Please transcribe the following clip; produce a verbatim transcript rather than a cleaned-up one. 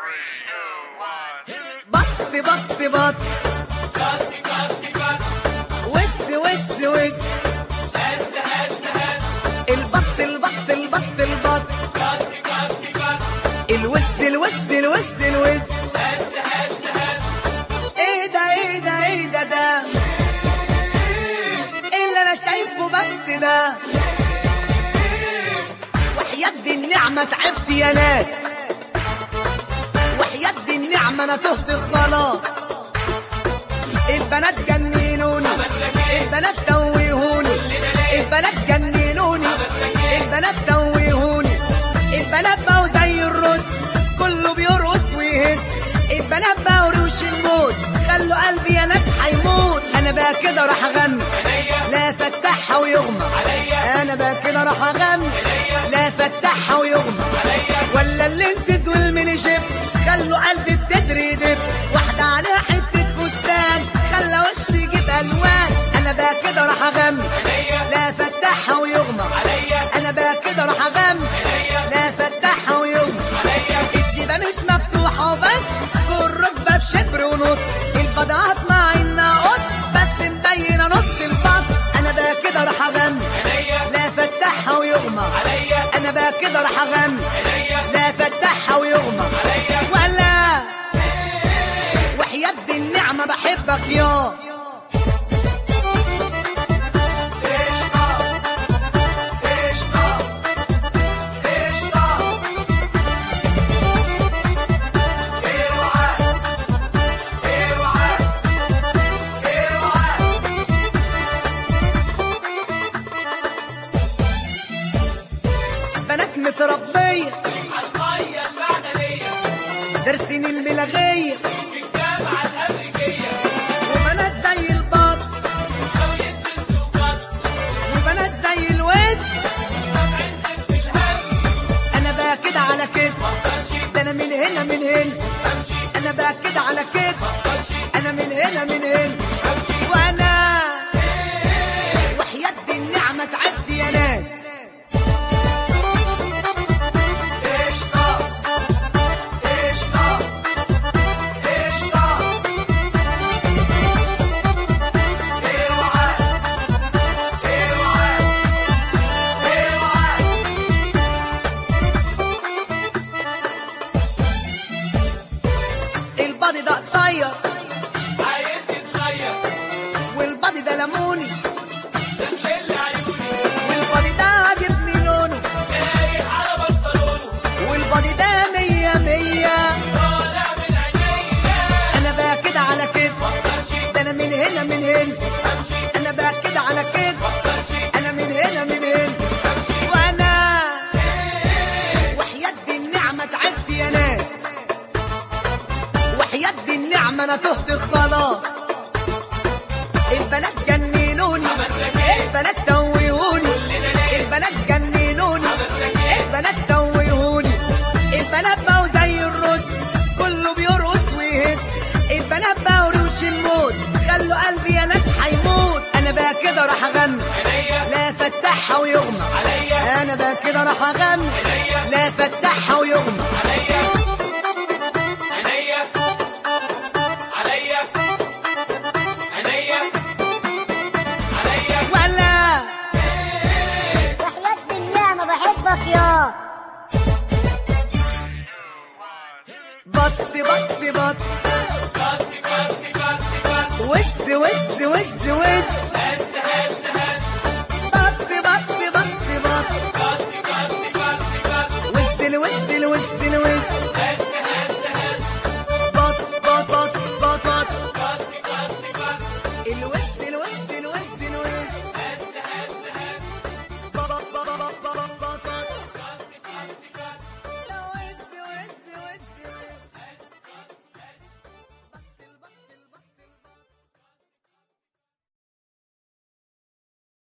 بط بط بط وز وز وز البط البط البط البط الوز الوز الوز الوز ايه ده ايه ده ايه ده ده اللي انا شايفه بس ده وحياة النعمة تعبت يا ناس وحياة النعمة انا تهت خلاص البنات جننوني البنات توهوني البنات جننوني البنات توهوني البنات بقوا زي الرز كله بيرقص ويهز البنات بقوا روش الموت خلوا قلبي يا ناس هيموت انا بقى كده راح اغني لا فتحها ويغمى انا بقى كده راح اغني لا فتحها ويغمى ولا اللينسز والميني شيب خلوا قلبي في صدري يدب واحدة عليها حتة فستان خلى وشي يجيب الوان انا بقى كده راح اغني لا فتحها ويغمى انا بقى كده راح اغني لا فتحها ويغمى الجيبة مش مفتوحة وبس والركبة بشبر ونص البضاعات مع انها قط بس مبينة نص البط انا بقى كده راح اغني لا فتحها ويغمى انا بقى كده راح اغني لا فتحها ويغمى ولا وحياة النعمة بحبك يا بنات متربية عالمية المعدنية دارسين الملاغية في الجامعة الأمريكية وبنات زي البط أو ينزل سوقات وبنات زي الوز نافعين في الهم انا بقى كده على كده مقدرش ده انا من هنا من هنا أمشي انا بقى كده على كده مقدرش انا من هنا من هنا أمشي وانا وحياة النعمة تعدي يا ناس قشطة قشطة قشطة اوعى اوعى اوعى البادي ده قصير عايز يتغير والبادي ده ليموني تخلي عيوني والبادي ده عاجبني لونه لايق على بنطلونه والبادي ده مية مية طالع من عينيا انا بقى كده على كده مقدرش ده انا من هنا من هنا امشي انا بقى كده على كده مقدرش انا من هنا من هنا امشي وانا وحياة النعمة تعدي يا ناس وحياة النعمة انا تهت خلاص البنات جننوني البنات توهوني البنات جننوني البنات توهوني البنات بقوا زي الرز كله بيرقص ويهز البنات بقوا روش الموت خلوا قلبي يا ناس هيموت انا بقى كده راح اغني لا فتحها ويغمى انا بقى كده راح اغني لا فتحها ويغمى عينيا عليا عينيا عليا ولا وحياة النعمة بحبك يا بط بط بط كات كات كات كات وز وز وز وز